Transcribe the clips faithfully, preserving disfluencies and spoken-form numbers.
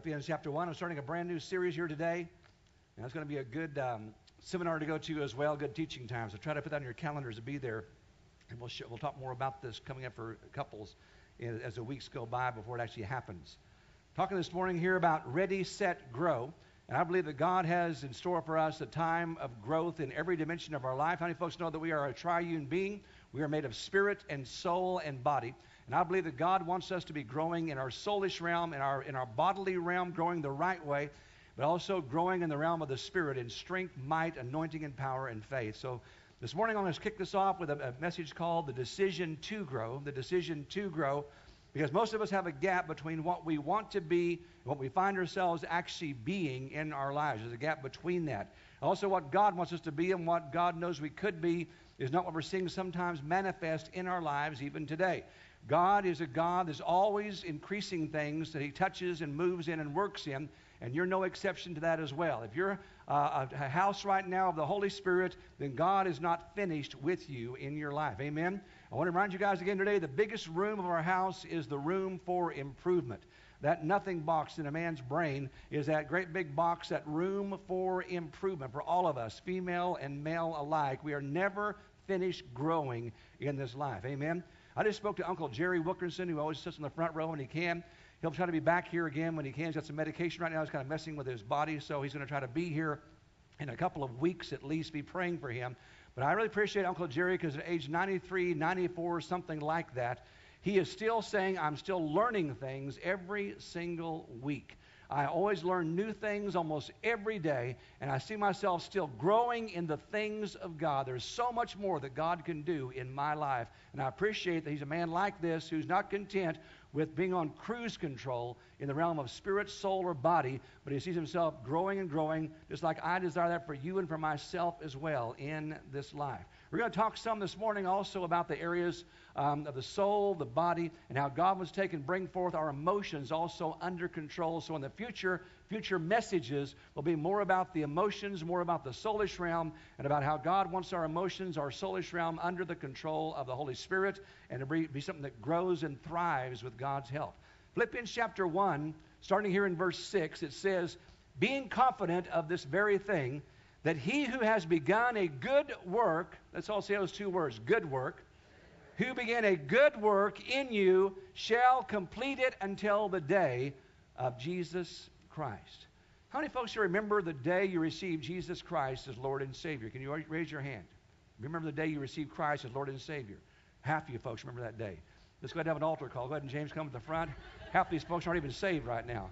Philippians chapter one. I'm starting a brand new series here today, and it's going to be a good um, seminar to go to as well, good teaching time. So try to put that on your calendars to be there, and we'll, sh- we'll talk more about this coming up for couples in, as the weeks go by before it actually happens. Talking this morning here about Ready, Set, Grow, and I believe that God has in store for us a time of growth in every dimension of our life. How many folks know that we are a triune being? We are made of spirit and soul and body. And I believe that God wants us to be growing in our soulish realm, in our in our bodily realm, growing the right way, but also growing in the realm of the spirit in strength, might, anointing, and power and faith. So this morning I'm going to kick this off with a, a message called The Decision to Grow. The Decision to Grow. Because most of us have a gap between what we want to be and what we find ourselves actually being in our lives. There's a gap between that. Also, what God wants us to be and what God knows we could be is not what we're seeing sometimes manifest in our lives even today. God is a God that's always increasing things that he touches and moves in and works in, and you're no exception to that as well. If you're uh, a house right now of the Holy Spirit, then God is not finished with you in your life. Amen? I want to remind you guys again today, the biggest room of our house is the room for improvement. That nothing box in a man's brain is that great big box, that room for improvement for all of us, female and male alike. We are never finished growing in this life. Amen? I just spoke to Uncle Jerry Wilkerson, who always sits in the front row when he can. He'll try to be back here again when he can. He's got some medication right now. He's kind of messing with his body, so he's going to try to be here in a couple of weeks at least, be praying for him. But I really appreciate Uncle Jerry because at age ninety-three, ninety-four, something like that, he is still saying, I'm still learning things every single week. I always learn new things almost every day, and I see myself still growing in the things of God. There's so much more that God can do in my life, and I appreciate that he's a man like this who's not content with being on cruise control in the realm of spirit, soul, or body, but he sees himself growing and growing, just like I desire that for you and for myself as well in this life. We're going to talk some this morning also about the areas um, of the soul, the body, and how God wants to take and bring forth our emotions also under control. So in the future, future messages will be more about the emotions, more about the soulish realm, and about how God wants our emotions, our soulish realm under the control of the Holy Spirit, and to be, be something that grows and thrives with God's help. Philippians chapter one, starting here in verse six, it says, being confident of this very thing, that he who has begun a good work, let's all say those two words, good work, who began a good work in you shall complete it until the day of Jesus Christ. How many folks here remember the day you received Jesus Christ as Lord and Savior? Can you raise your hand? Remember the day you received Christ as Lord and Savior? Half of you folks remember that day. Let's go ahead and have an altar call. Go ahead and James come to the front. Half of these folks aren't even saved right now.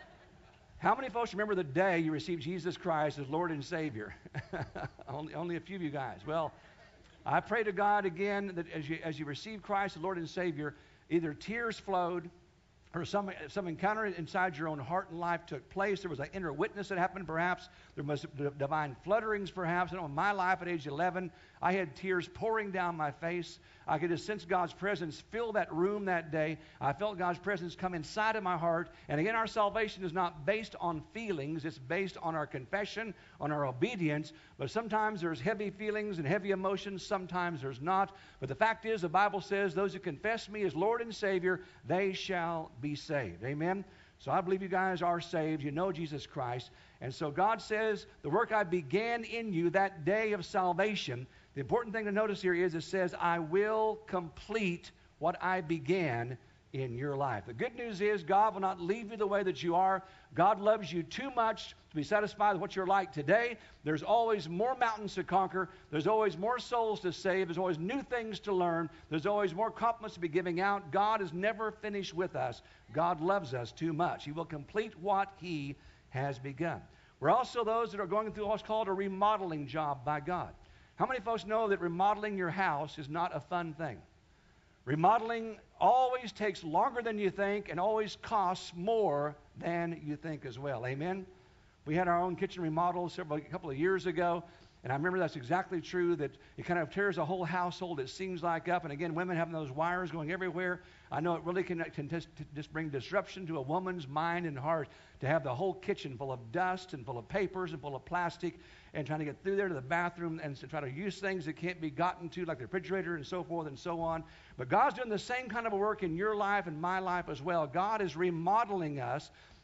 How many folks remember the day you received Jesus Christ as Lord and Savior? only, only a few of you guys. Well, I pray to God again that as you, as you receive Christ as Lord and Savior, either tears flowed or some, some encounter inside your own heart and life took place. There was an inner witness that happened perhaps. There was divine flutterings perhaps. I know in my life at age eleven, I had tears pouring down my face. I could just sense God's presence fill that room that day. I felt God's presence come inside of my heart. And again, our salvation is not based on feelings. It's based on our confession, on our obedience. But sometimes there's heavy feelings and heavy emotions. Sometimes there's not. But the fact is, the Bible says, those who confess me as Lord and Savior, they shall be saved. Amen? So I believe you guys are saved. You know Jesus Christ. And so God says, the work I began in you that day of salvation, the important thing to notice here is it says, I will complete what I began in your life. The good news is God will not leave you the way that you are. God loves you too much to be satisfied with what you're like today. There's always more mountains to conquer. There's always more souls to save. There's always new things to learn. There's always more compliments to be giving out. God is never finished with us. God loves us too much. He will complete what he has begun. We're also those that are going through what's called a remodeling job by God. How many folks know that remodeling your house is not a fun thing? Remodeling always takes longer than you think and always costs more than you think as well. Amen? We had our own kitchen remodel several, a couple of years ago, and I remember that's exactly true, that it kind of tears a whole household, it seems like, up. And again, women having those wires going everywhere. I know it really can, can just, just bring disruption to a woman's mind and heart to have the whole kitchen full of dust and full of papers and full of plastic and trying to get through there to the bathroom and to try to use things that can't be gotten to, like the refrigerator and so forth and so on. But God's doing the same kind of a work in your life and my life as well. God is remodeling us.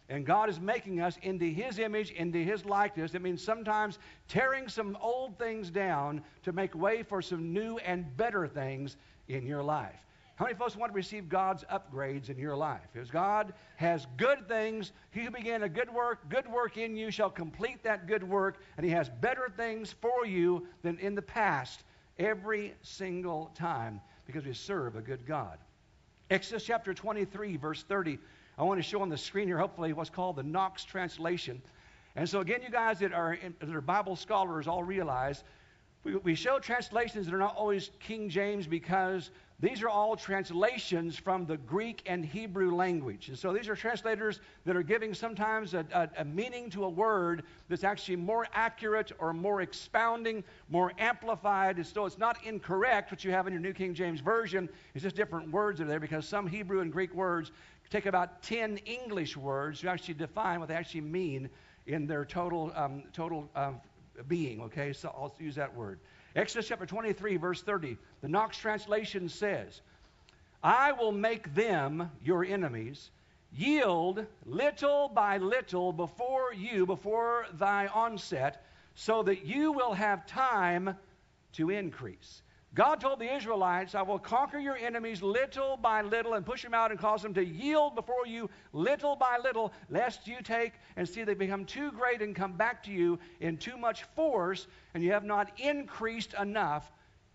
And God is making us into His image, into His likeness. It means sometimes tearing some old things down to make way for some new and better things in your life. How many folks want to receive God's upgrades in your life? Because God has good things. He who began a good work, good work in you shall complete that good work. And He has better things for you than in the past every single time, because we serve a good God. Exodus chapter twenty-three, verse thirty. I want to show on the screen here, hopefully, what's called the Knox translation. And so again, you guys that are, that are Bible scholars all realize we, we show translations that are not always King James, because these are all translations from the Greek and Hebrew language. And so these are translators that are giving sometimes a, a, a meaning to a word that's actually more accurate or more expounding, more amplified. And so it's not incorrect what you have in your New King James Version. It's just different words that are there, because some Hebrew and Greek words take about ten English words to actually define what they actually mean in their total, um, total um, being. Okay, so I'll use that word. Exodus chapter twenty-three, verse thirty, the Knox translation says, I will make them, your enemies, yield little by little before you, before thy onset, so that you will have time to increase. God told the Israelites, I will conquer your enemies little by little and push them out and cause them to yield before you little by little, lest you take and see they become too great and come back to you in too much force, and you have not increased enough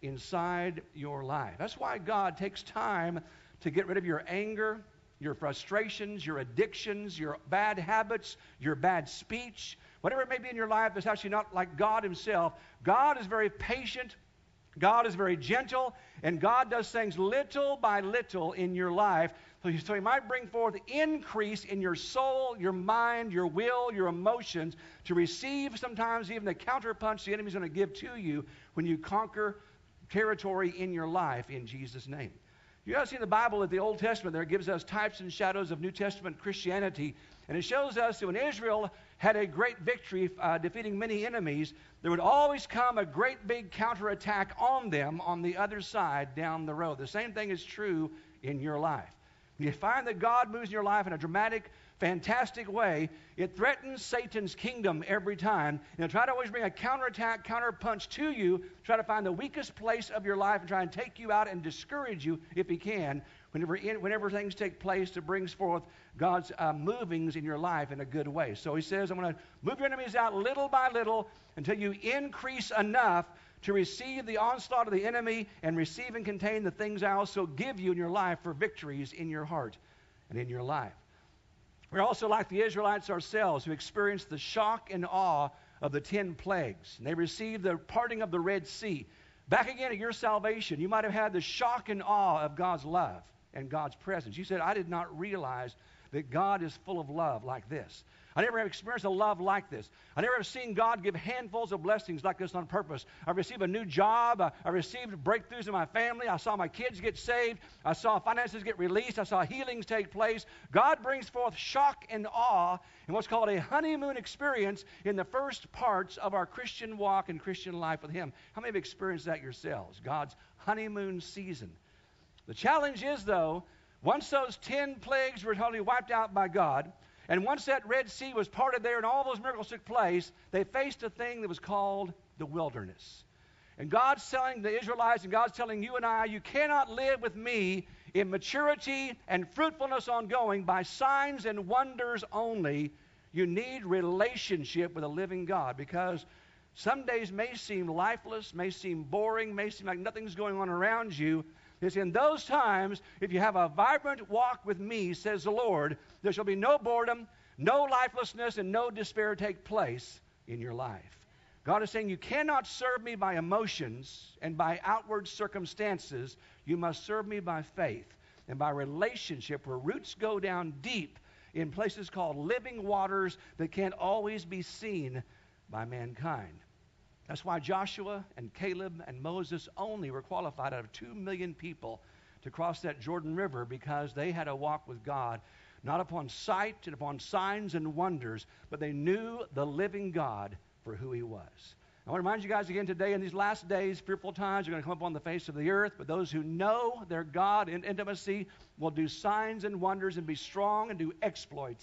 inside your life. That's why God takes time to get rid of your anger, your frustrations, your addictions, your bad habits, your bad speech, whatever it may be in your life that's actually not like God Himself. God is very patient. God is very gentle, and God does things little by little in your life, so He might bring forth increase in your soul, your mind, your will, your emotions, to receive sometimes even the counterpunch the enemy's going to give to you when you conquer territory in your life in Jesus' name. You guys see in the Bible that the Old Testament there gives us types and shadows of New Testament Christianity, and it shows us that when Israel had a great victory uh, defeating many enemies, there would always come a great big counterattack on them on the other side down the road. The same thing is true in your life. When you find that God moves in your life in a dramatic, fantastic way, it threatens Satan's kingdom every time. And it'll try to always bring a counterattack, counterpunch to you, try to find the weakest place of your life and try and take you out and discourage you if he can, whenever, in, whenever things take place that brings forth God's uh, movings in your life in a good way. So he says, I'm going to move your enemies out little by little until you increase enough to receive the onslaught of the enemy and receive and contain the things I also give you in your life for victories in your heart and in your life. We're also like the Israelites ourselves, who experienced the shock and awe of the ten plagues. And they received the parting of the Red Sea. Back again at your salvation, you might have had the shock and awe of God's love and God's presence. You said, I did not realize that God is full of love like this. I never have experienced a love like this. I never have seen God give handfuls of blessings like this on purpose. I received a new job. I, I received breakthroughs in my family. I saw my kids get saved. I saw finances get released. I saw healings take place. God brings forth shock and awe in what's called a honeymoon experience in the first parts of our Christian walk and Christian life with Him. How many have experienced that yourselves? God's honeymoon season. The challenge is, though, once those ten plagues were totally wiped out by God, and once that Red Sea was parted there and all those miracles took place, they faced a thing that was called the wilderness. And God's telling the Israelites, and God's telling you and I, you cannot live with me in maturity and fruitfulness ongoing by signs and wonders only. You need relationship with a living God, because some days may seem lifeless, may seem boring, may seem like nothing's going on around you. It's in those times, if you have a vibrant walk with me, says the Lord, there shall be no boredom, no lifelessness, and no despair take place in your life. God is saying you cannot serve me by emotions and by outward circumstances. You must serve me by faith and by relationship, where roots go down deep in places called living waters that can't always be seen by mankind. That's why Joshua and Caleb and Moses only were qualified out of two million people to cross that Jordan River, because they had a walk with God, not upon sight and upon signs and wonders, but they knew the living God for who He was. I want to remind you guys again today, in these last days, fearful times are going to come up on the face of the earth, but those who know their God in intimacy will do signs and wonders and be strong and do exploits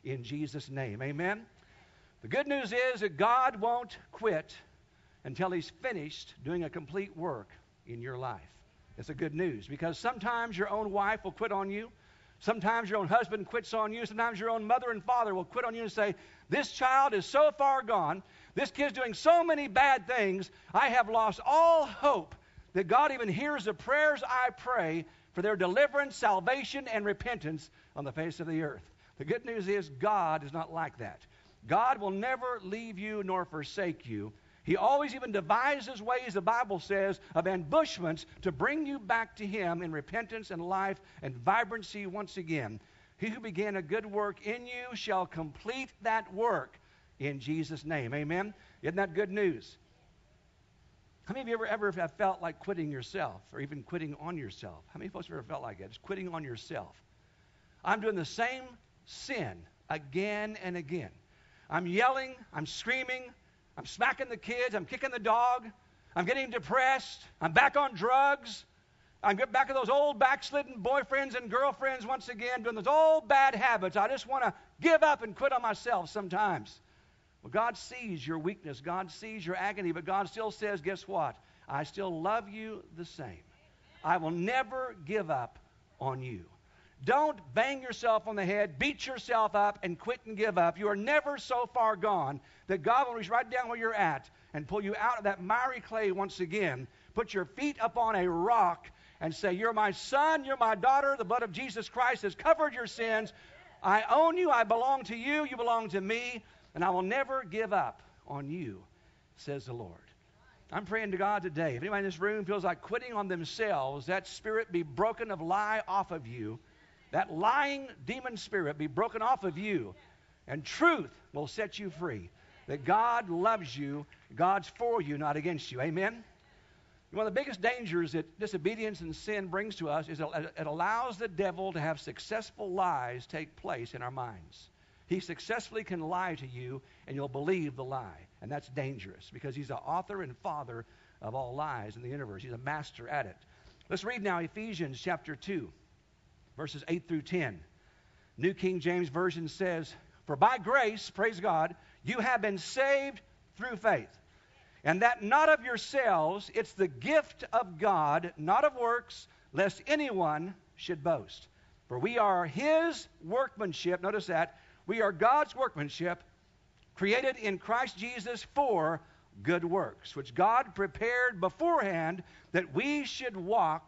in Jesus' name. Amen? The good news is that God won't quit until He's finished doing a complete work in your life. It's a good news, because sometimes your own wife will quit on you. Sometimes your own husband quits on you. Sometimes your own mother and father will quit on you and say, this child is so far gone. This kid's doing so many bad things. I have lost all hope that God even hears the prayers I pray for their deliverance, salvation, and repentance on the face of the earth. The good news is God is not like that. God will never leave you nor forsake you. He always even devises ways, the Bible says, of ambushments to bring you back to Him in repentance and life and vibrancy once again. He who began a good work in you shall complete that work in Jesus' name. Amen? Isn't that good news? How many of you ever, ever have felt like quitting yourself, or even quitting on yourself? How many folks have ever felt like that? Just quitting on yourself. I'm doing the same sin again and again. I'm yelling, I'm screaming, I'm smacking the kids, I'm kicking the dog, I'm getting depressed, I'm back on drugs, I'm getting back to those old backslidden boyfriends and girlfriends once again, doing those old bad habits. I just want to give up and quit on myself sometimes. Well, God sees your weakness, God sees your agony, but God still says, guess what? I still love you the same. I will never give up on you. Don't bang yourself on the head, beat yourself up, and quit and give up. You are never so far gone that God will reach right down where you're at and pull you out of that miry clay once again, put your feet up on a rock, and say, you're my son, you're my daughter, the blood of Jesus Christ has covered your sins. I own you, I belong to you, you belong to me, and I will never give up on you, says the Lord. I'm praying to God today, if anybody in this room feels like quitting on themselves, that spirit be broken of lie off of you. That lying demon spirit be broken off of you, and truth will set you free. That God loves you, God's for you, not against you. Amen? One of the biggest dangers that disobedience and sin brings to us is it allows the devil to have successful lies take place in our minds. He successfully can lie to you, and you'll believe the lie. And that's dangerous, because he's the author and father of all lies in the universe. He's a master at it. Let's read now Ephesians chapter two. Verses eight through ten. New King James Version says, for by grace, praise God, you have been saved through faith. And that not of yourselves, it's the gift of God, not of works, lest anyone should boast. For we are His workmanship, notice that, we are God's workmanship, created in Christ Jesus for good works, which God prepared beforehand that we should walk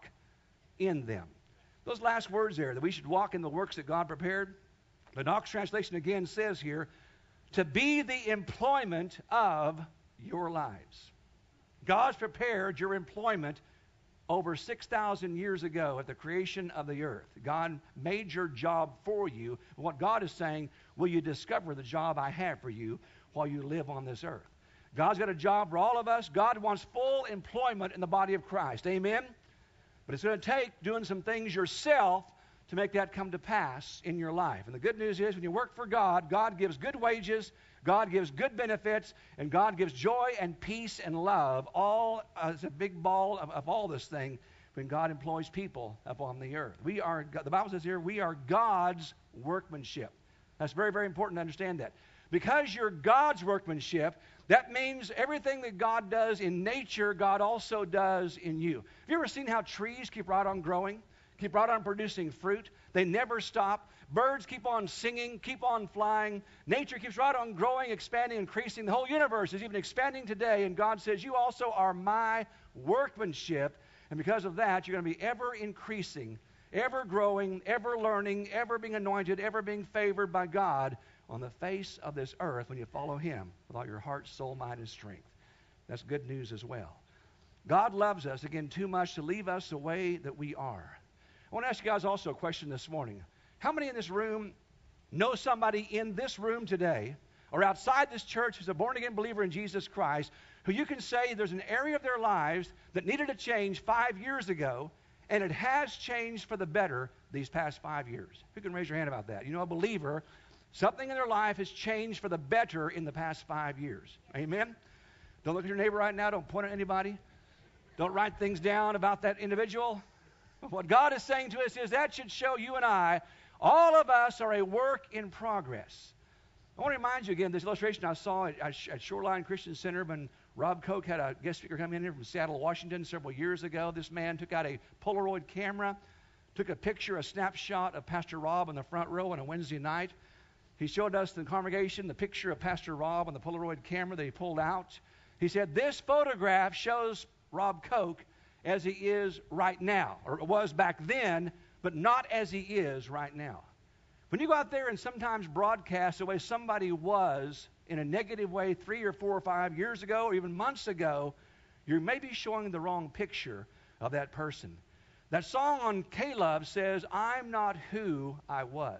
in them. Those last words there, that we should walk in the works that God prepared, the Knox translation again says here, to be the employment of your lives. God's prepared your employment over six thousand years ago at the creation of the earth. God made your job for you. What God is saying, will you discover the job I have for you while you live on this earth? God's got a job for all of us. God wants full employment in the body of Christ. Amen? But it's going to take doing some things yourself to make that come to pass in your life. And the good news is when you work for God, God gives good wages, God gives good benefits, and God gives joy and peace and love, all as a big ball of, of all this thing when God employs people upon the earth. We are, the Bible says here, we are God's workmanship. That's very, very important to understand that. Because you're God's workmanship, that means everything that God does in nature, God also does in you. Have you ever seen how trees keep right on growing, keep right on producing fruit? They never stop. Birds keep on singing, keep on flying. Nature keeps right on growing, expanding, increasing. The whole universe is even expanding today, and God says, you also are my workmanship, and because of that, you're going to be ever increasing, ever growing, ever learning, ever being anointed, ever being favored by God on the face of this earth when you follow Him with all your heart, soul, mind, and strength. That's good news as well. God loves us, again, too much to leave us the way that we are. I want to ask you guys also a question this morning. How many in this room know somebody in this room today or outside this church who's a born-again believer in Jesus Christ who you can say there's an area of their lives that needed to change five years ago, and it has changed for the better these past five years? Who can raise your hand about that? You know, a believer, something in their life has changed for the better in the past five years. Amen? Don't look at your neighbor right now. Don't point at anybody. Don't write things down about that individual. What God is saying to us is that should show you and I All of us are a work in progress. I want to remind you again, this illustration I saw at, at Shoreline Christian Center when Rob Koch had a guest speaker come in here from Seattle, Washington several years ago. This man took out a Polaroid camera, took a picture, a snapshot of Pastor Rob in the front row on a Wednesday night. He showed us, the congregation, the picture of Pastor Rob on the Polaroid camera that he pulled out. He said, this photograph shows Rob Koch as he is right now, or was back then, but not as he is right now. When you go out there and sometimes broadcast the way somebody was in a negative way three or four or five years ago or even months ago, you're maybe showing the wrong picture of that person. That song on K-Love says, I'm not who I was.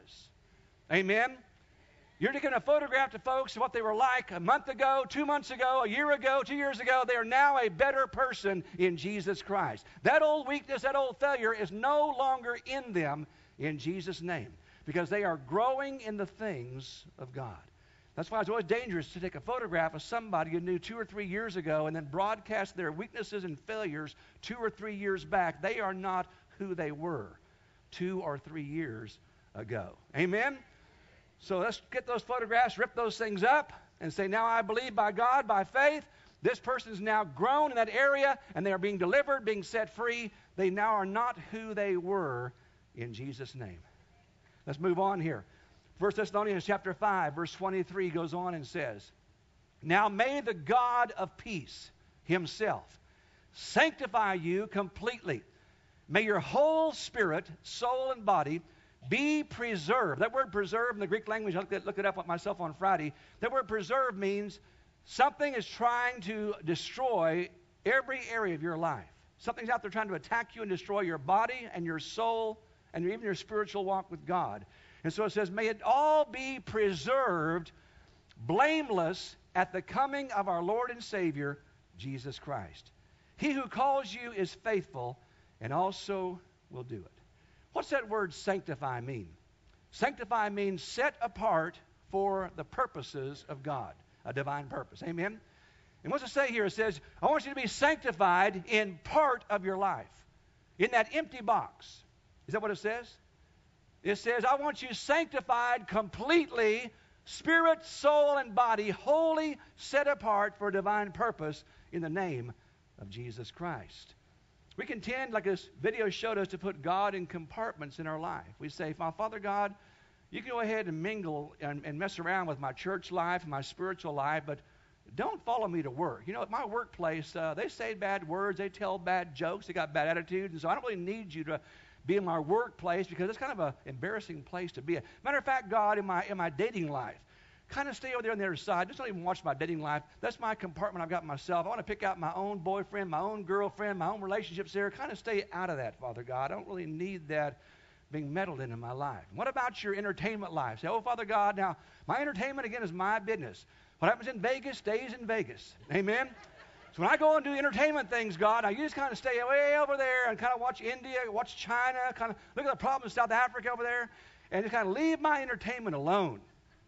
Amen? You're taking a photograph to folks of what they were like a month ago, two months ago, a year ago, two years ago. They are now a better person in Jesus Christ. That old weakness, that old failure is no longer in them in Jesus' name, because they are growing in the things of God. That's why it's always dangerous to take a photograph of somebody you knew two or three years ago and then broadcast their weaknesses and failures two or three years back. They are not who they were two or three years ago. Amen? So let's get those photographs, rip those things up, and say, now I believe by God, by faith, this person is now grown in that area, and they are being delivered, being set free. They now are not who they were in Jesus' name. Let's move on here. First Thessalonians chapter five, verse twenty-three goes on and says, now may the God of peace himself sanctify you completely. May your whole spirit, soul, and body be preserved. That word preserve in the Greek language, I looked it, looked it up myself on Friday. That word preserve means something is trying to destroy every area of your life. Something's out there trying to attack you and destroy your body and your soul and even your spiritual walk with God. And so it says, may it all be preserved, blameless, at the coming of our Lord and Savior, Jesus Christ. He who calls you is faithful and also will do it. What's that word sanctify mean? Sanctify means set apart for the purposes of God, a divine purpose. Amen? And what's it say here? It says, I want you to be sanctified in part of your life, in that empty box. Is that what it says? It says, I want you sanctified completely, spirit, soul, and body, wholly set apart for a divine purpose in the name of Jesus Christ. We can tend, like this video showed us, to put God in compartments in our life. We say, my Father God, you can go ahead and mingle and, and mess around with my church life and my spiritual life, but don't follow me to work. You know, at my workplace, uh, they say bad words, they tell bad jokes, they got bad attitudes, and so I don't really need you to be in my workplace because it's kind of an embarrassing place to be. Matter of fact, God, in my in my dating life, kind of stay over there on the other side. Just don't even watch my dating life. That's my compartment I've got myself. I want to pick out my own boyfriend, my own girlfriend, my own relationships there. Kind of stay out of that, Father God. I don't really need that being meddled into my life. What about your entertainment life? Say, oh, Father God, now, my entertainment, again, is my business. What happens in Vegas stays in Vegas. Amen? So when I go and do entertainment things, God, now you just kind of stay way over there and kind of watch India, watch China, kind of look at the problems in South Africa over there, and just kind of leave my entertainment alone.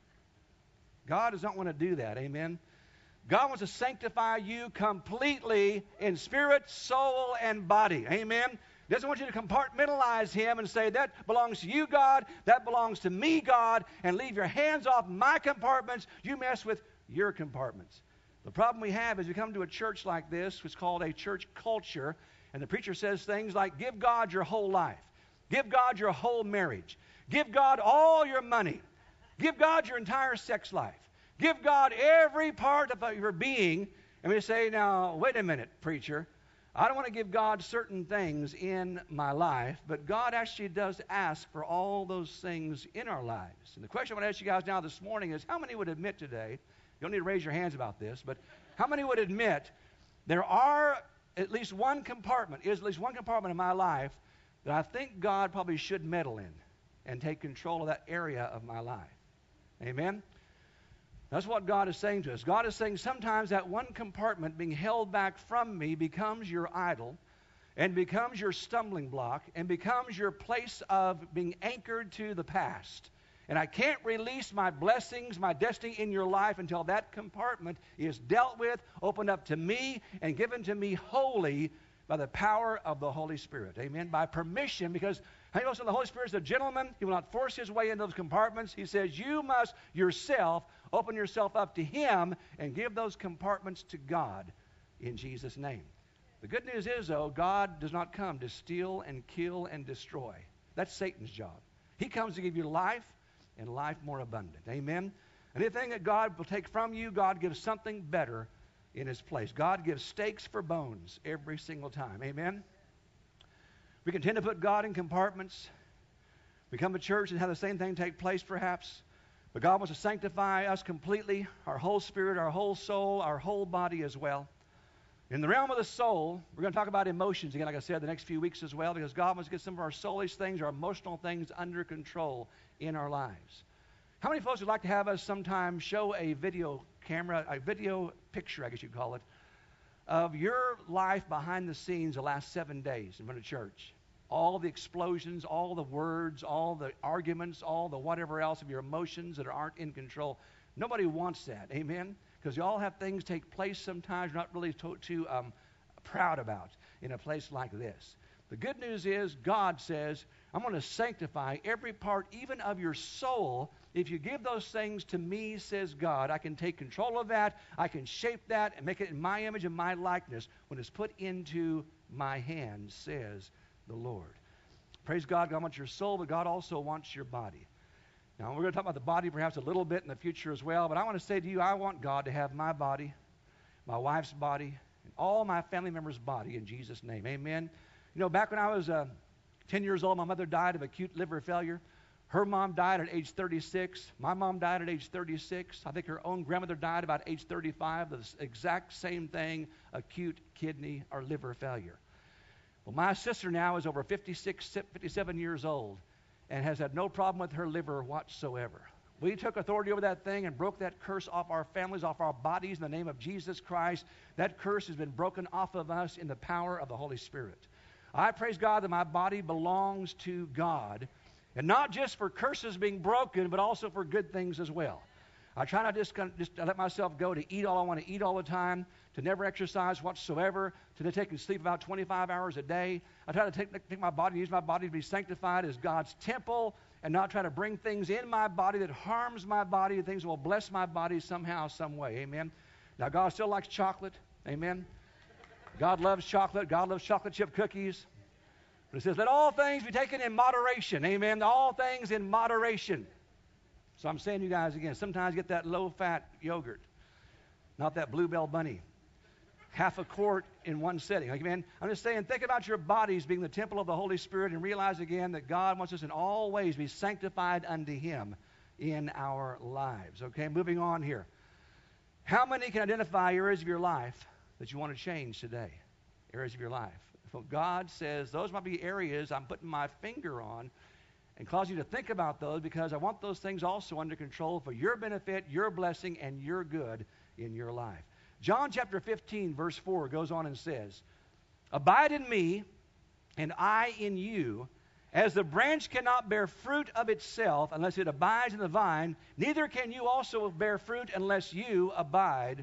God does not want to do that. Amen? God wants to sanctify you completely in spirit, soul, and body. Amen? He doesn't want you to compartmentalize him and say, that belongs to you, God, that belongs to me, God, and leave your hands off my compartments. You mess with your compartments. The problem we have is we come to a church like this, which is called a church culture, and the preacher says things like, give God your whole life. Give God your whole marriage. Give God all your money. Give God your entire sex life. Give God every part of your being. And we say, now, wait a minute, preacher. I don't want to give God certain things in my life, but God actually does ask for all those things in our lives. And the question I want to ask you guys now this morning is, how many would admit today, you don't need to raise your hands about this, but how many would admit there are at least one compartment, is at least one compartment in my life that I think God probably should meddle in and take control of that area of my life? Amen? That's what God is saying to us. God is saying sometimes that one compartment being held back from me becomes your idol and becomes your stumbling block and becomes your place of being anchored to the past. And I can't release my blessings, my destiny in your life until that compartment is dealt with, opened up to me, and given to me wholly by the power of the Holy Spirit. Amen? By permission, because How you know, so the Holy Spirit is a gentleman. He will not force his way into those compartments. He says you must yourself open yourself up to him and give those compartments to God in Jesus' name. The good news is, though, God does not come to steal and kill and destroy. That's Satan's job. He comes to give you life and life more abundant. Amen? Anything that God will take from you, God gives something better in his place. God gives steaks for bones every single time. Amen? We can tend to put God in compartments. We come to church and have the same thing take place, perhaps. But God wants to sanctify us completely, our whole spirit, our whole soul, our whole body as well. In the realm of the soul, we're going to talk about emotions again, like I said, the next few weeks as well, because God wants to get some of our soulish things, our emotional things under control in our lives. How many folks would like to have us sometime show a video camera, a video picture, I guess you'd call it, of your life behind the scenes the last seven days in front of church? All the explosions, all the words, all the arguments, all the whatever else of your emotions that aren't in control. Nobody wants that, amen? Because you all have things take place sometimes you're not really too, too um, proud about in a place like this. The good news is God says, I'm going to sanctify every part, even of your soul. If you give those things to me, says God, I can take control of that. I can shape that and make it in my image and my likeness when it's put into my hands, says the Lord. Praise God. God wants your soul, but God also wants your body. Now, we're going to talk about the body perhaps a little bit in the future as well, but I want to say to you, I want God to have my body, my wife's body, and all my family members' body in Jesus' name. Amen. You know, back when I was uh, ten years old, my mother died of acute liver failure. Her mom died at age thirty-six. My mom died at age thirty-six. I think her own grandmother died about age thirty-five. The exact same thing, acute kidney or liver failure. Well, my sister now is over fifty-six, fifty-seven years old and has had no problem with her liver whatsoever. We took authority over that thing and broke that curse off our families, off our bodies in the name of Jesus Christ. That curse has been broken off of us in the power of the Holy Spirit. I praise God that my body belongs to God, and not just for curses being broken, but also for good things as well. I try not just, just to let myself go to eat all I want to eat all the time, to never exercise whatsoever, to take and sleep about twenty-five hours a day. I try to take, take my body, use my body to be sanctified as God's temple, and not try to bring things in my body that harms my body, things that will bless my body somehow, some way. Amen. Now, God still likes chocolate. Amen. God loves chocolate. God loves chocolate chip cookies. But it says, let all things be taken in moderation. Amen. All things in moderation. So I'm saying to you guys again, sometimes get that low-fat yogurt, not that Bluebell Bunny. Half a quart in one sitting. Amen. I'm just saying, think about your bodies being the temple of the Holy Spirit and realize again that God wants us in all ways to be sanctified unto Him in our lives. Okay, moving on here. How many can identify areas of your life that you want to change today? Areas of your life. So God says those might be areas I'm putting my finger on and cause you to think about those because I want those things also under control for your benefit, your blessing, and your good in your life. John chapter fifteen, verse four goes on and says, abide in me, and I in you. As the branch cannot bear fruit of itself unless it abides in the vine, neither can you also bear fruit unless you abide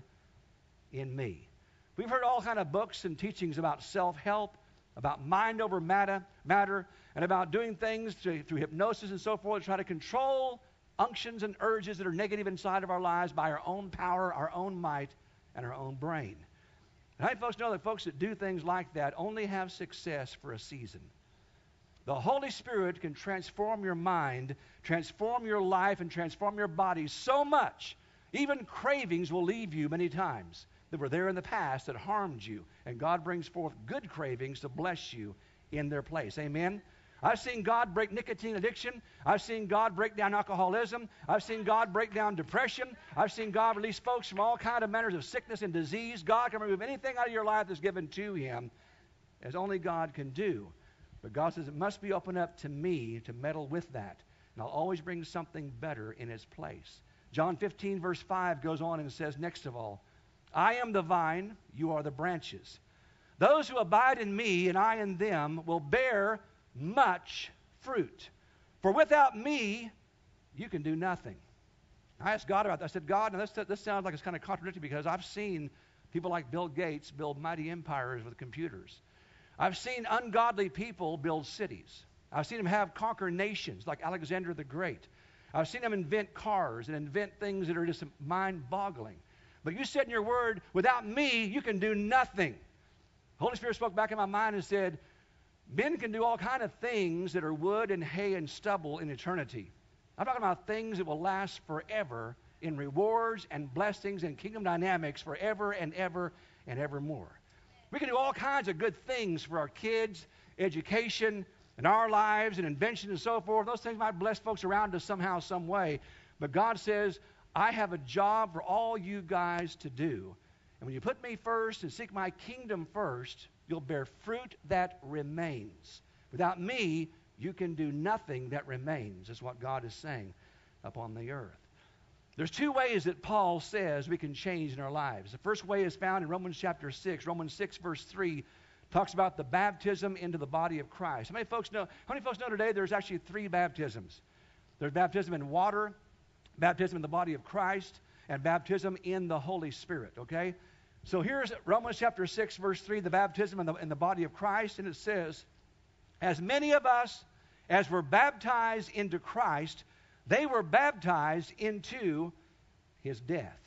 in me. We've heard all kind of books and teachings about self-help, about mind over matter, matter and about doing things to, through hypnosis and so forth to try to control unctions and urges that are negative inside of our lives by our own power, our own might, and our own brain. And I think folks know that folks that do things like that only have success for a season. The Holy Spirit can transform your mind, transform your life, and transform your body so much, even cravings will leave you many times that were there in the past that harmed you. And God brings forth good cravings to bless you in their place. Amen? I've seen God break nicotine addiction. I've seen God break down alcoholism. I've seen God break down depression. I've seen God release folks from all kinds of manners of sickness and disease. God can remove anything out of your life that's given to Him, as only God can do. But God says it must be opened up to me to meddle with that. And I'll always bring something better in its place. John fifteen, verse five goes on and says, next of all, I am the vine, you are the branches. Those who abide in me and I in them will bear much fruit. For without me, you can do nothing. I asked God about that. I said, God, now this, this sounds like it's kind of contradictory because I've seen people like Bill Gates build mighty empires with computers. I've seen ungodly people build cities. I've seen him have conquer nations like Alexander the Great. I've seen him invent cars and invent things that are just mind-boggling. But you said in your word, without me, you can do nothing. The Holy Spirit spoke back in my mind and said, men can do all kinds of things that are wood and hay and stubble in eternity. I'm talking about things that will last forever in rewards and blessings and kingdom dynamics forever and ever and evermore. We can do all kinds of good things for our kids, education, and our lives and invention and so forth. Those things might bless folks around us somehow, some way. But God says, I have a job for all you guys to do. And when you put me first and seek my kingdom first, you'll bear fruit that remains. Without me, you can do nothing that remains, is what God is saying upon the earth. There's two ways that Paul says we can change in our lives. The first way is found in Romans chapter six. Romans six, verse three, talks about the baptism into the body of Christ. How many folks know, how many folks know today there's actually three baptisms? There's baptism in water, baptism in the body of Christ, and baptism in the Holy Spirit, okay? So here's Romans chapter six, verse three, the baptism in the, in the body of Christ, and it says, as many of us as were baptized into Christ, they were baptized into his death.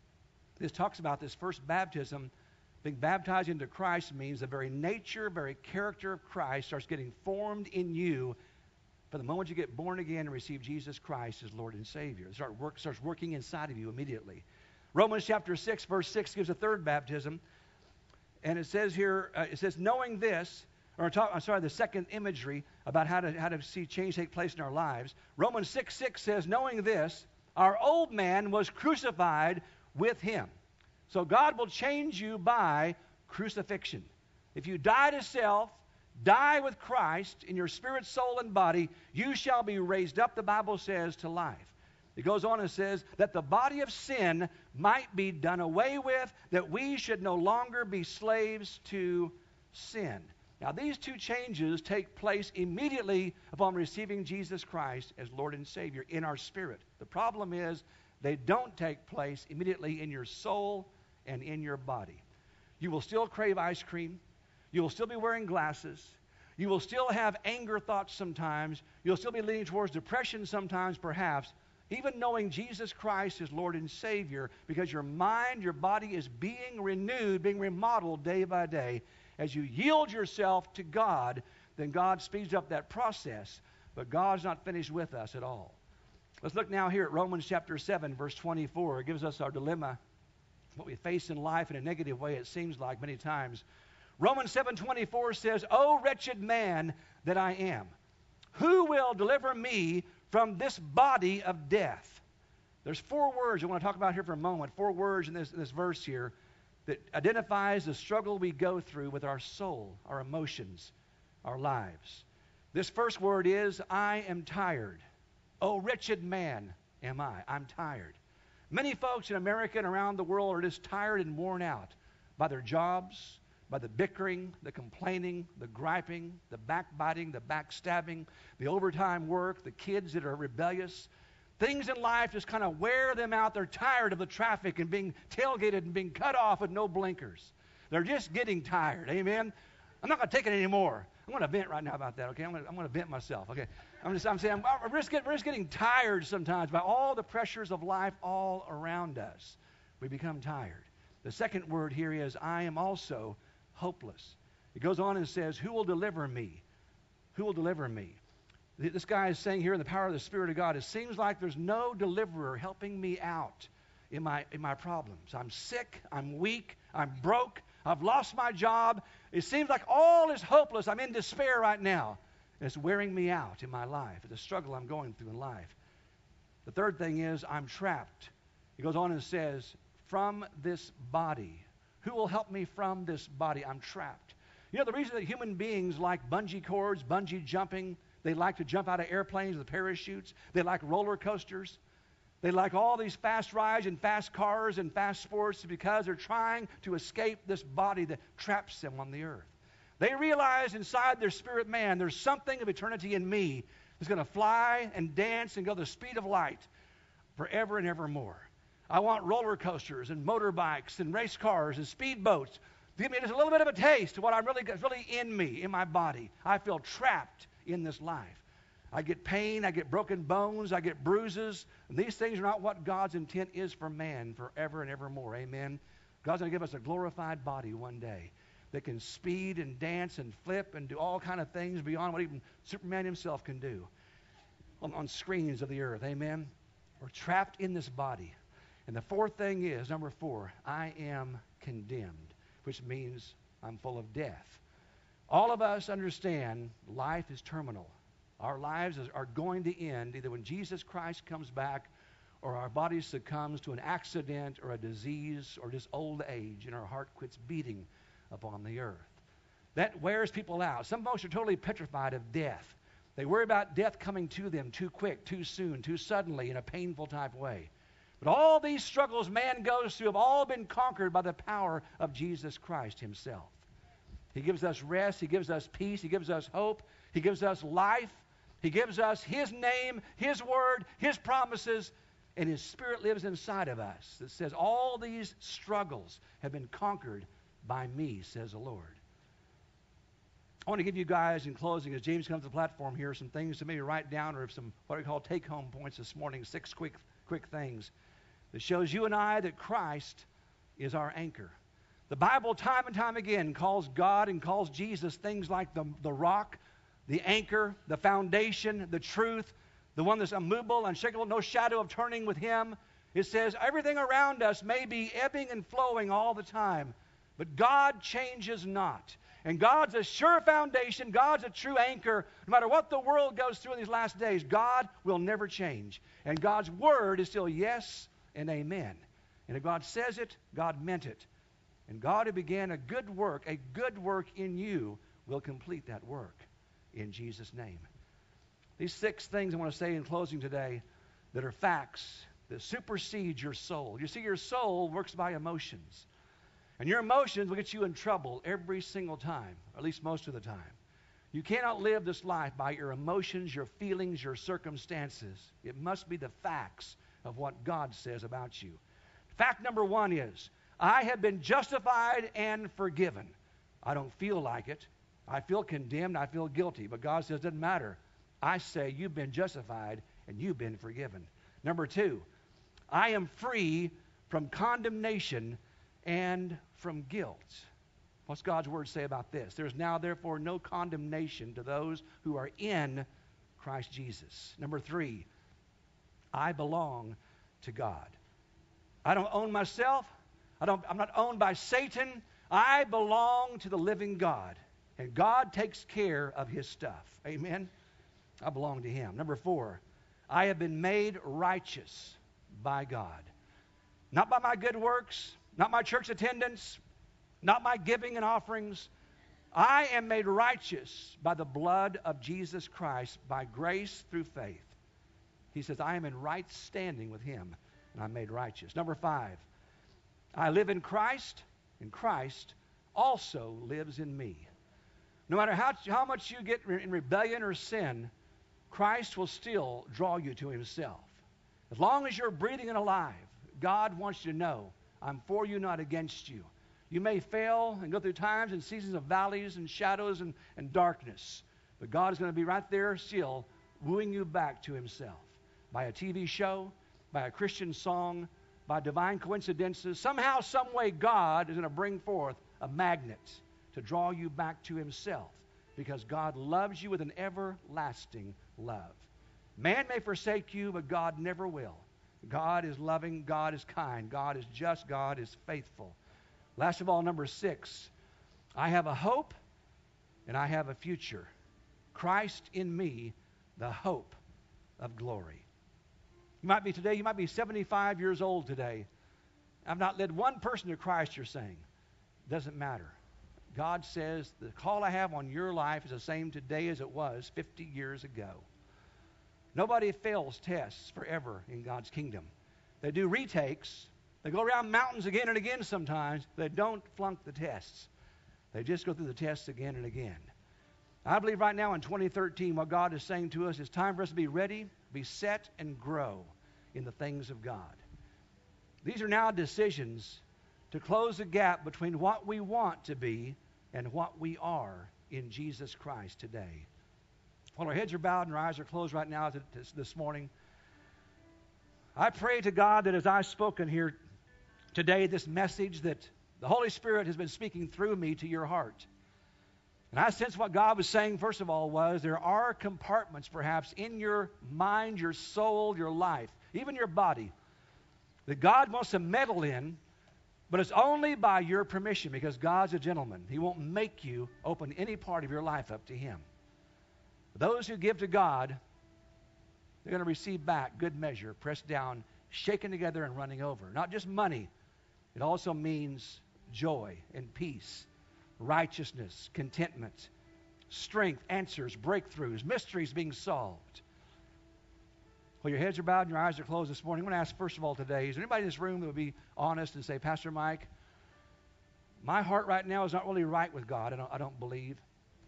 This talks about this first baptism. Being baptized into Christ means the very nature, very character of Christ starts getting formed in you from the moment you get born again and receive Jesus Christ as Lord and Savior. It start work, starts working inside of you immediately. Romans chapter six, verse six gives a third baptism. And it says here, uh, it says, knowing this, or talk, I'm sorry, the second imagery about how to, how to see change take place in our lives. Romans six, six says, knowing this, our old man was crucified with him. So God will change you by crucifixion. If you die to self, die with Christ in your spirit, soul, and body, you shall be raised up, the Bible says, to life. It goes on and says that the body of sin might be done away with, that we should no longer be slaves to sin. Now, these two changes take place immediately upon receiving Jesus Christ as Lord and Savior in our spirit. The problem is they don't take place immediately in your soul and in your body. You will still crave ice cream. You will still be wearing glasses. You will still have anger thoughts sometimes. You'll still be leaning towards depression sometimes, perhaps, even knowing Jesus Christ is Lord and Savior, because your mind, your body is being renewed, being remodeled day by day. As you yield yourself to God, then God speeds up that process. But God's not finished with us at all. Let's look now here at Romans chapter seven, verse twenty-four. It gives us our dilemma, what we face in life in a negative way, it seems like many times. Romans seven twenty-four says, O wretched man that I am, who will deliver me from this body of death? There's four words I want to talk about here for a moment, four words in this, in this verse here that identifies the struggle we go through with our soul, our emotions, our lives. This first word is, I am tired. Oh, wretched man am I. I'm tired. Many folks in America and around the world are just tired and worn out by their jobs, by the bickering, the complaining, the griping, the backbiting, the backstabbing, the overtime work, the kids that are rebellious. Things in life just kind of wear them out. They're tired of the traffic and being tailgated and being cut off with no blinkers. They're just getting tired. Amen? I'm not going to take it anymore. I'm going to vent right now about that, okay? I'm going to, I'm going to vent myself, okay? I'm just I'm saying, I'm, we're, just get, we're just getting tired sometimes by all the pressures of life all around us. We become tired. The second word here is, I am also hopeless. It goes on and says, who will deliver me? Who will deliver me? This guy is saying here in the power of the Spirit of God, it seems like there's no deliverer helping me out in my, in my problems. I'm sick. I'm weak. I'm broke. I've lost my job. It seems like all is hopeless. I'm in despair right now. And it's wearing me out in my life. It's a struggle I'm going through in life. The third thing is I'm trapped. He goes on and says, from this body. Who will help me from this body? I'm trapped. You know, the reason that human beings like bungee cords, bungee jumping, they like to jump out of airplanes with parachutes. They like roller coasters. They like all these fast rides and fast cars and fast sports because they're trying to escape this body that traps them on the earth. They realize inside their spirit man, there's something of eternity in me that's going to fly and dance and go the speed of light forever and evermore. I want roller coasters and motorbikes and race cars and speedboats. Give me just a little bit of a taste of what I'm really, really in me, in my body. I feel trapped in this life. I get pain, I get broken bones, I get bruises. And these things are not what God's intent is for man forever and evermore. Amen. God's going to give us a glorified body one day that can speed and dance and flip and do all kind of things beyond what even Superman himself can do on, on screens of the earth. Amen. We're trapped in this body. And the fourth thing is, number four, I am condemned, which means I'm full of death. All of us understand life is terminal. Our lives are going to end either when Jesus Christ comes back or our body succumbs to an accident or a disease or just old age and our heart quits beating upon the earth. That wears people out. Some folks are totally petrified of death. They worry about death coming to them too quick, too soon, too suddenly in a painful type way. But all these struggles man goes through have all been conquered by the power of Jesus Christ himself. He gives us rest. He gives us peace. He gives us hope. He gives us life. He gives us his name, his word, his promises, and his Spirit lives inside of us that says all these struggles have been conquered by me, says the Lord. I want to give you guys, in closing, as James comes to the platform here, some things to maybe write down or some what I call take-home points this morning, six quick, quick things that shows you and I that Christ is our anchor. The Bible time and time again calls God and calls Jesus things like the, the rock, the anchor, the foundation, the truth, the one that's immovable, unshakable, no shadow of turning with him. It says everything around us may be ebbing and flowing all the time, but God changes not. And God's a sure foundation. God's a true anchor. No matter what the world goes through in these last days, God will never change. And God's word is still yes and amen. And if God says it, God meant it. And God who began a good work, a good work in you, will complete that work. In Jesus' name. These six things I want to say in closing today that are facts that supersede your soul. You see, your soul works by emotions. And your emotions will get you in trouble every single time, or at least most of the time. You cannot live this life by your emotions, your feelings, your circumstances. It must be the facts of what God says about you. Fact number one is, I have been justified and forgiven. I don't feel like it. I feel condemned, I feel guilty, but God says it doesn't matter. I say you've been justified and you've been forgiven. Number two, I am free from condemnation and from guilt. What's God's word say about this? There's now therefore no condemnation to those who are in Christ Jesus. Number three, I belong to God. I don't own myself. I don't, I'm not owned by Satan. I belong to the living God. And God takes care of his stuff. Amen? I belong to him. Number four, I have been made righteous by God. Not by my good works, not my church attendance, not my giving and offerings. I am made righteous by the blood of Jesus Christ, by grace through faith. He says, I am in right standing with him, and I'm made righteous. Number five, I live in Christ, and Christ also lives in me. No matter how, how much you get in rebellion or sin, Christ will still draw you to himself. As long as you're breathing and alive, God wants you to know, I'm for you, not against you. You may fail and go through times and seasons of valleys and shadows and, and darkness, but God is going to be right there still wooing you back to himself. By a T V show, by a Christian song, by divine coincidences, somehow, some way, God is going to bring forth a magnet to draw you back to himself, because God loves you with an everlasting love. Man may forsake you, but God never will. God is loving, God is kind, God is just, God is faithful. Last of all, number six, I have a hope and I have a future. Christ in me, the hope of glory. You might be today, you might be seventy-five years old today. I've not led one person to Christ, you're saying. Doesn't matter. God says the call I have on your life is the same today as it was fifty years ago. Nobody fails tests forever in God's kingdom. They do retakes. They go around mountains again and again sometimes. They don't flunk the tests. They just go through the tests again and again. I believe right now in twenty thirteen what God is saying to us is time for us to be ready, be set, and grow in the things of God. These are now decisions to close the gap between what we want to be and what we are in Jesus Christ today. While our heads are bowed and our eyes are closed right now this morning, I pray to God that as I've spoken here today, this message, that the Holy Spirit has been speaking through me to your heart. And I sense what God was saying, first of all, was there are compartments perhaps in your mind, your soul, your life, even your body, that God wants to meddle in, but it's only by your permission, because God's a gentleman. He won't make you open any part of your life up to Him. Those who give to God, they're going to receive back good measure, pressed down, shaken together, and running over. Not just money. It also means joy and peace, righteousness, contentment, strength, answers, breakthroughs, mysteries being solved. While your heads are bowed and your eyes are closed this morning, I'm going to ask first of all today, is there anybody in this room that would be honest and say, Pastor Mike, my heart right now is not really right with God. I don't, I don't believe.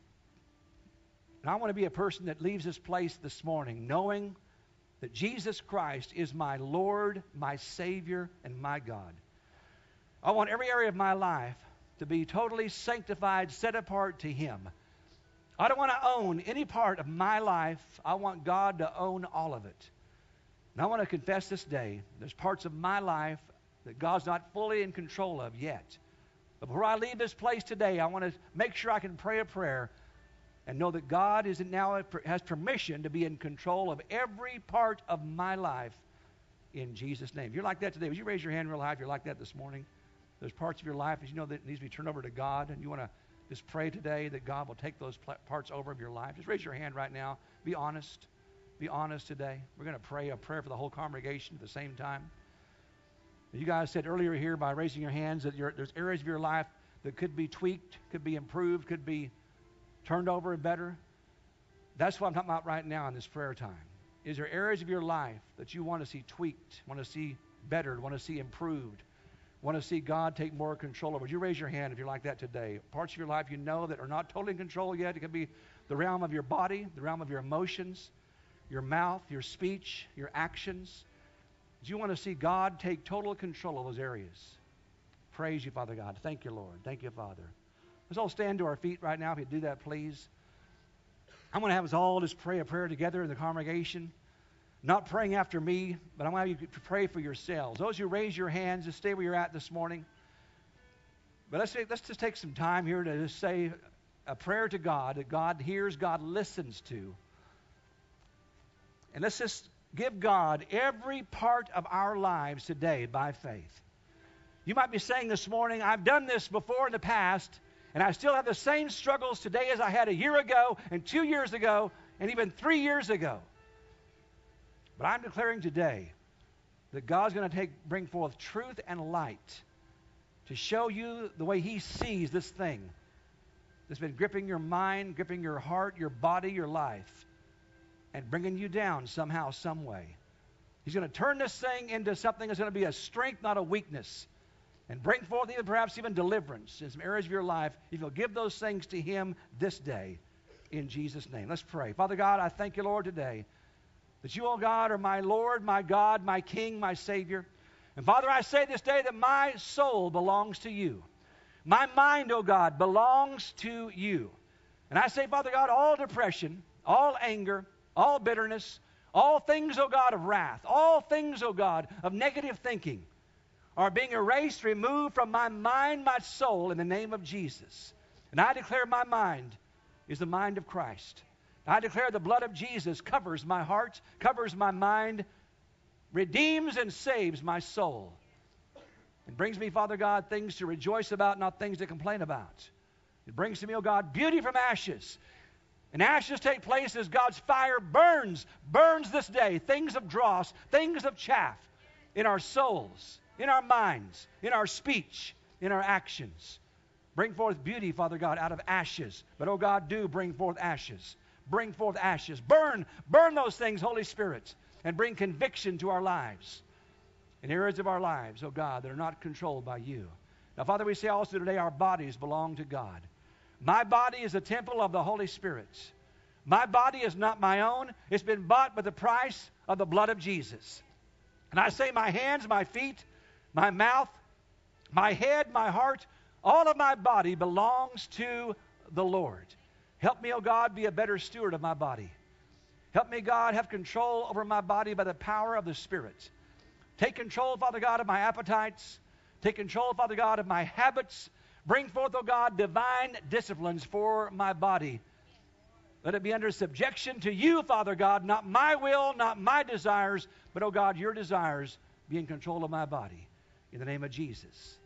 And I want to be a person that leaves this place this morning knowing that Jesus Christ is my Lord, my Savior, and my God. I want every area of my life to be totally sanctified, set apart to Him. I don't want to own any part of my life. I want God to own all of it. And I want to confess this day, there's parts of my life that God's not fully in control of yet. But before I leave this place today, I want to make sure I can pray a prayer and know that God is now has permission to be in control of every part of my life in Jesus' name. If you're like that today, would you raise your hand real high if you're like that this morning? There's parts of your life that you know that needs to be turned over to God, and you want to just pray today that God will take those parts over of your life. Just raise your hand right now. Be honest. Be honest today. We're going to pray a prayer for the whole congregation at the same time. You guys said earlier here by raising your hands that you're, there's areas of your life that could be tweaked, could be improved, could be turned over and better. That's what I'm talking about right now in this prayer time. Is there areas of your life that you want to see tweaked, want to see bettered, want to see improved, want to see God take more control over? Would you raise your hand if you're like that today? Parts of your life you know that are not totally in control yet. It could be the realm of your body, the realm of your emotions, your mouth, your speech, your actions. Do you want to see God take total control of those areas? Praise you, Father God. Thank you, Lord. Thank you, Father. Let's all stand to our feet right now. If you'd do that, please. I'm going to have us all just pray a prayer together in the congregation. Not praying after me, but I want you to pray for yourselves. Those who raise your hands, just stay where you're at this morning. But let's, say, let's just take some time here to just say a prayer to God that God hears, God listens to. And let's just give God every part of our lives today by faith. You might be saying this morning, I've done this before in the past, and I still have the same struggles today as I had a year ago, and two years ago, and even three years ago. But I'm declaring today that God's going to take, bring forth truth and light to show you the way He sees this thing that's been gripping your mind, gripping your heart, your body, your life, and bringing you down somehow, some way. He's going to turn this thing into something that's going to be a strength, not a weakness, and bring forth even perhaps even deliverance in some areas of your life if you'll give those things to Him this day in Jesus' name. Let's pray. Father God, I thank you, Lord, today that you, oh God, are my Lord, my God, my King, my Savior. And Father, I say this day that my soul belongs to you. My mind, oh God, belongs to you. And I say, Father God, all depression, all anger, all bitterness, all things, oh God, of wrath, all things, oh God, of negative thinking are being erased, removed from my mind, my soul, in the name of Jesus. And I declare my mind is the mind of Christ. I declare the blood of Jesus covers my heart, covers my mind, redeems and saves my soul. It brings me, Father God, things to rejoice about, not things to complain about. It brings to me, oh God, beauty from ashes. And ashes take place as God's fire burns, burns this day, things of dross, things of chaff in our souls, in our minds, in our speech, in our actions. Bring forth beauty, Father God, out of ashes. But, oh God, do bring forth ashes. Bring forth ashes. Burn, burn those things, Holy Spirit, and bring conviction to our lives. In areas of our lives, oh God, that are not controlled by you. Now, Father, we say also today our bodies belong to God. My body is a temple of the Holy Spirit. My body is not my own. It's been bought by the price of the blood of Jesus. And I say my hands, my feet, my mouth, my head, my heart, all of my body belongs to the Lord. Help me, oh God, be a better steward of my body. Help me, God, have control over my body by the power of the Spirit. Take control, Father God, of my appetites. Take control, Father God, of my habits. Bring forth, oh God, divine disciplines for my body. Let it be under subjection to you, Father God, not my will, not my desires, but, oh God, your desires be in control of my body. In the name of Jesus.